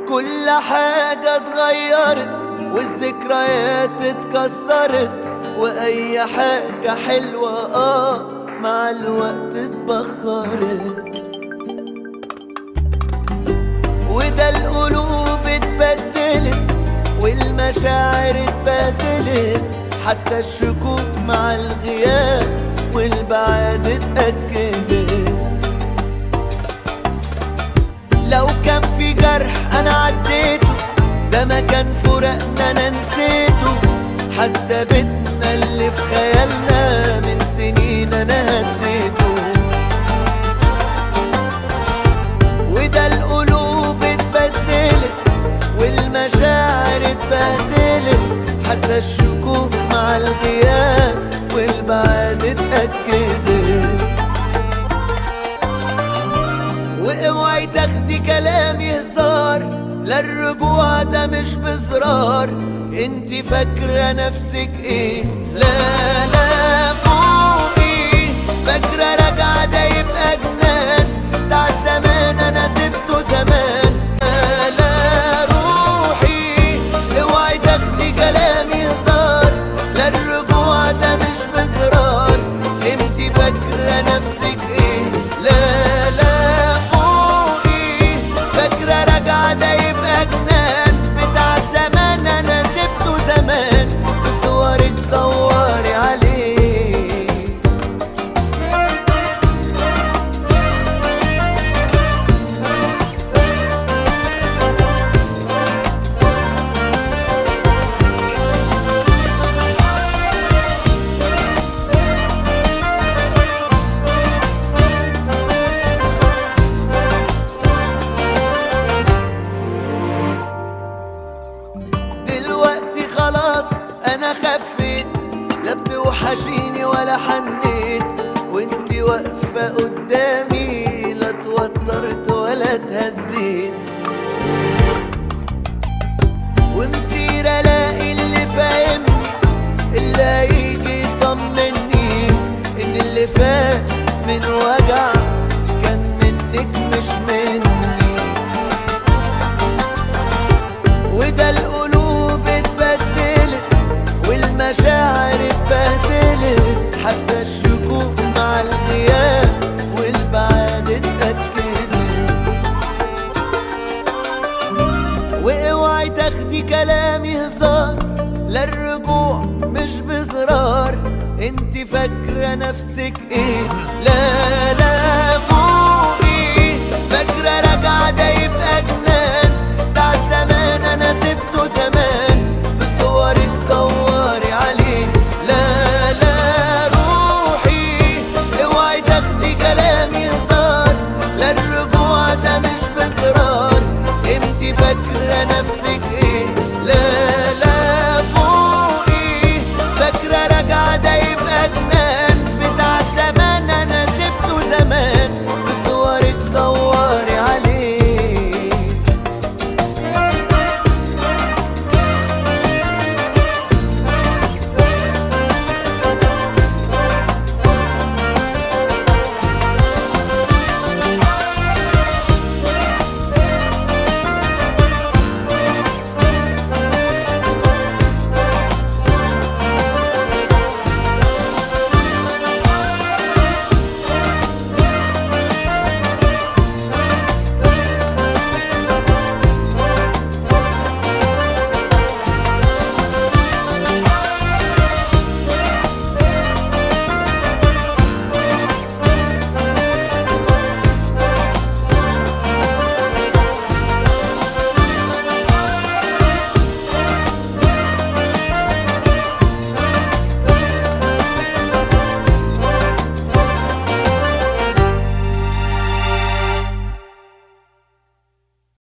كل حاجة اتغيرت والذكريات اتكسرت، واي حاجة حلوة مع الوقت اتبخرت. وده القلوب اتبدلت والمشاعر اتبدلت، حتى الشكوك مع الغياب والبعاد اتأكدت. لو كان في جرح انا عديته، ده مكان فراقنا انا نسيته، حتى بيتنا اللي في خيالنا من سنين انا هديته. وده القلوب اتبدلت والمشاعر اتبهدلت، حتى الشكوك مع الغياب والبعاد اتأكدت. واوعي تاخدي كلامي هزار، لا الرجوع ده مش بزرار. انتي فاكرة نفسك ايه؟ لا لا فوقي، فاكرة راجعة ده يبقى جنان، بتاع زمان انا سبته زمان. لا لا روحي، اوعي تاخدي كلامي هزار، لا الرجوع ده مش بزرار. انتي فاكرة نفسك ايه؟ لا لا فوقي، فاكرة راجعة ده يبقى جنان، بتاع زمان انا سبته زمان، في صورك دوري عليه. دلوقتي خلاص انا خفيت، لا بتوحشيني ولا حنيت، وانتي واقفة قدامي لا اتوترت ولا اتهزيت. ومسير الاقي اللي فاهمني، اللي هيجي يطمني ان اللي فات من وجع كان منك مش مني. وده القلوب اتبدلت والمشاعر اتبهدلت، حتى الشكوك مع الغياب والبعاد اتأكدت. واوعي تاخدي كلامي هزار، لا الرجوع مش بزرار. انتي فاكرة نفسك ايه؟ لا